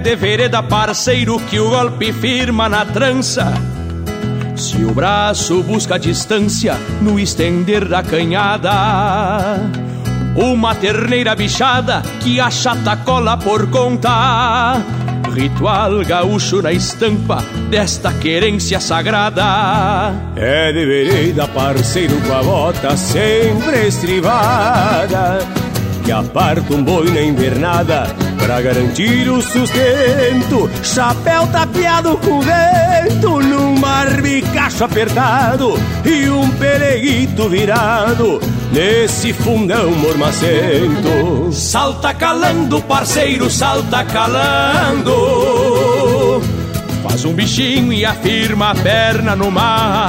de vereda, parceiro, que o golpe firma na trança. Se o braço busca distância no estender da canhada, uma terneira bichada que achata cola por conta. Ritual gaúcho na estampa desta querência sagrada. É de vereda, parceiro, com a bota sempre estrivada, que aparta um boi na invernada pra garantir o sustento. Chapéu tapeado com vento, num barbicacho apertado e um peleguito virado nesse fundão mormacento. Salta calando, parceiro, salta calando. Faz um bichinho e afirma a perna no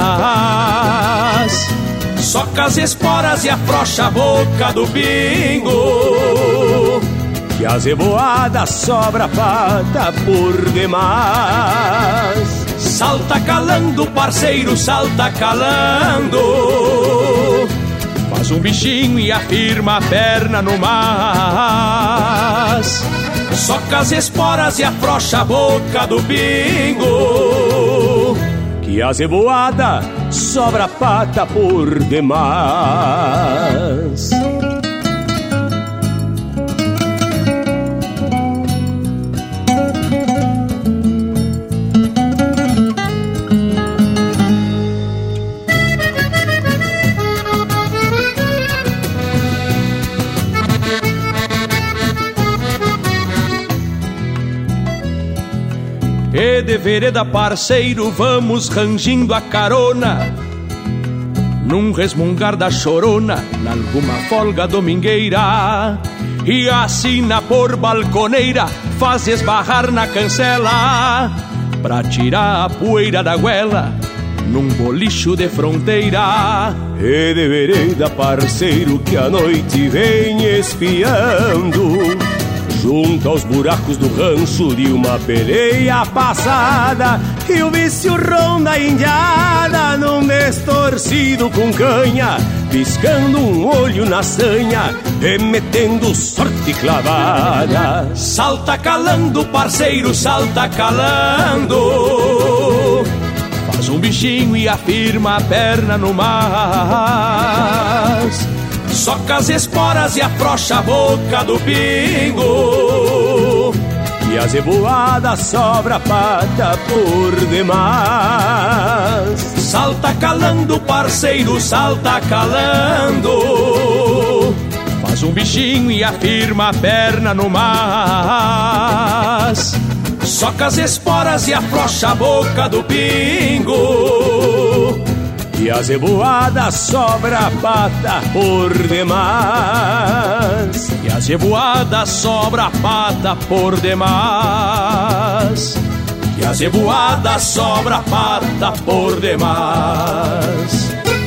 mas. Soca as esporas e afrouxa a boca do pingo, que a zeboada sobra a pata por demais. Salta calando, parceiro, salta calando. Faz um bichinho e afirma a perna no mas. Soca as esporas e afrouxa a boca do pingo, que a zeboada sobra a pata por demais. E de vereda, parceiro, vamos rangindo a carona, num resmungar da chorona, nalguma folga domingueira. E assina por balconeira, faz esbarrar na cancela, pra tirar a poeira da goela, num bolicho de fronteira. E de vereda, parceiro, que a noite vem espiando, junto aos buracos do rancho de uma peleia passada, e o vício ronda a indiada num destorcido com canha, piscando um olho na sanha, remetendo sorte clavada. Salta calando, parceiro, salta calando. Faz um bichinho e afirma a perna no mas. Soca as esporas e afrouxa a boca do pingo, e a zeboada sobra a pata por demais. Salta calando, parceiro, salta calando. Faz um bichinho e afirma a perna no mas. Soca as esporas e afrouxa a boca do pingo, e a zeboada sobra a pata por demais. E a zeboada sobra a pata por demais. E a zeboada sobra a pata por demais.